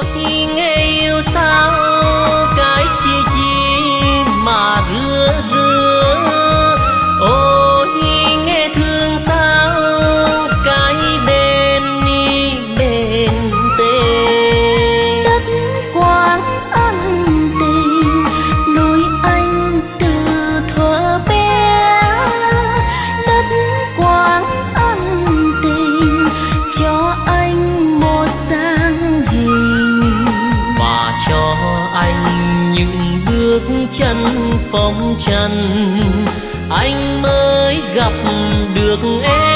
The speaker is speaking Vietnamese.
nghe yêu sao cái chia chia mà rứa rứa, ôi nghe thương sao cái bên ni bên tê. Đất quán ân tình nuôi anh từ thuở bé, đất quán ân tình cho anh một dáng hình và cho anh những bước chân phong trần, anh mới gặp được em.